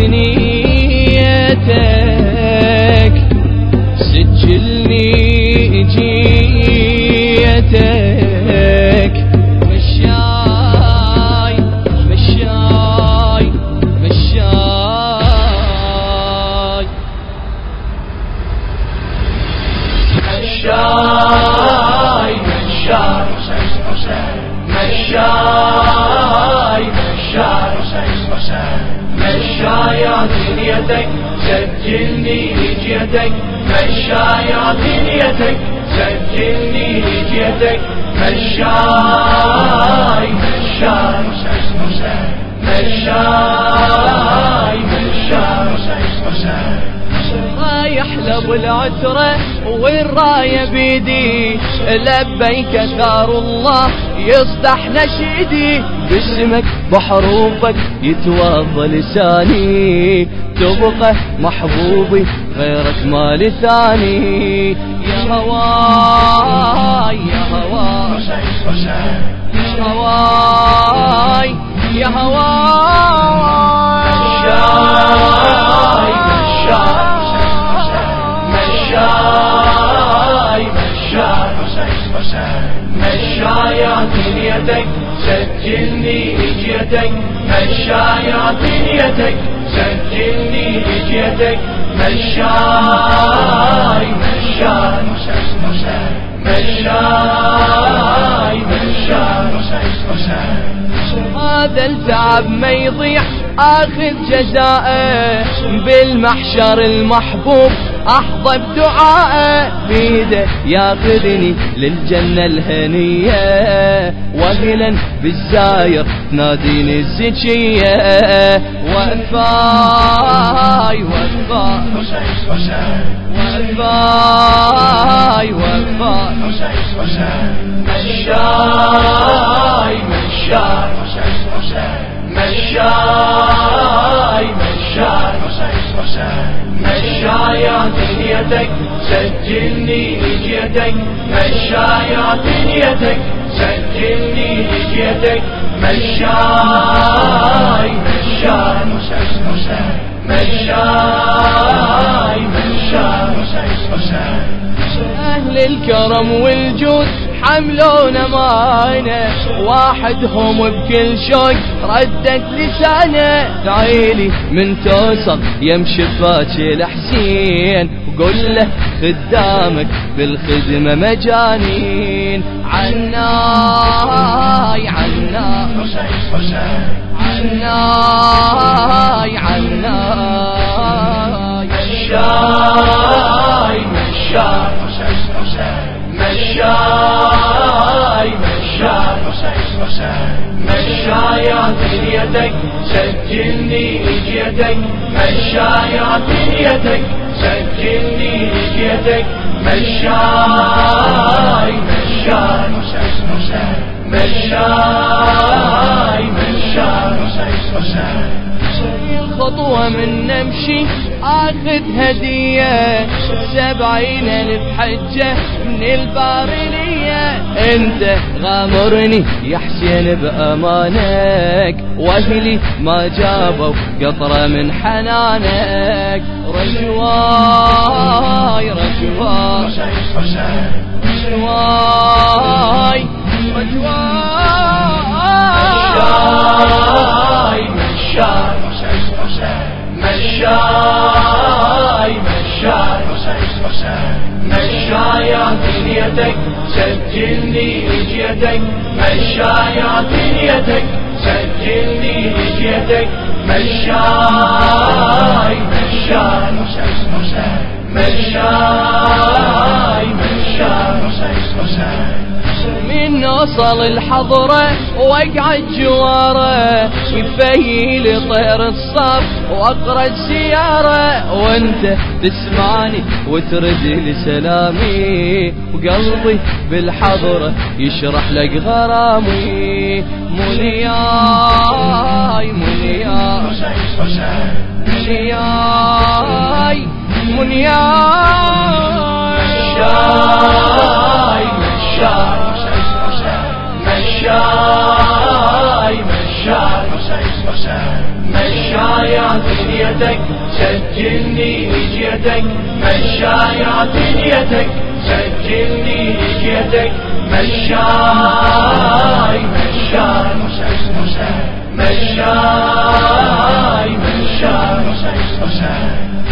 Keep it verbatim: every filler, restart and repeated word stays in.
نيتك سجلني جيتك مشاي مشاي مشاي مشاي مشاي مشاي مشاي مشاي يا دنيتك سجلني جيتك مشاي يا دنيتك سجلني جيتك مشاي مشاي مشاي مشاي رايح لابو العترة والراية بيدي لبيك ثار الله يصدح نشيدي باسمك بحروفك يتوضى لساني تبقى محبوبي غيرك ما لثاني يا هواي يا هواي يا هواي يا هواي مشاي يا دنيتك سجلني جيتك مشاي يا دنيتك سجلني جيتك مشاي مشاي مشاي مشاي هذا التعب ما يضيع اخذ جزاءه بالمحشر المحبوب احظى بدعاءه بيده ياخذني للجنة الهنية وهلا بالزاير تناديني الزكية وفاي وفاي وفاي وفاي مشاي مشاي مشاي مشاي يا دنيتك سجلني جيتك مشاي يا دنيتك سجلني جيتك مشاي مشاي مشاي مشاي أهل الكرم والجود حملونا معانا واحدهم بكل شوق ردت لسانه دعيلي من توصل يمشي بفاتش الحسين وقول له خدامك بالخدمة مجانين عناي عناي عناي عناي مشاي مشاي مشاي مشاي يا دنيتك سجلني جيتك مشاي يا دنيتك سجلني جيتك مشاي مشاي مشاي مشاي خطوة من نمشي اخذ هدية سبعين الف حجة من البارلية انت غامرني يا حسين بامانك واهلي ما جابوا قطرة من حنانك رجواي رجواي رجواي رجواي مشاي مشاي مشاي يا دنيتك سجلني جيتك مشاي يا دنيتك سجلني جيتك مشاي مشاي مشاي مشاي من نوصل الحضرة واقعد جواره يفيل طير الصف واقرا السيارة وانت تسمعني وترد لي سلامي وقلبي بالحضرة يشرح لك غرامي منياي منياي منياي منياي مشاي مشاي مشاي مشاي مشايا دنيتك سجلني جيتك مشايا دنيتك سجلني جيتك مشاي مشاي مشاي مشاي مشاي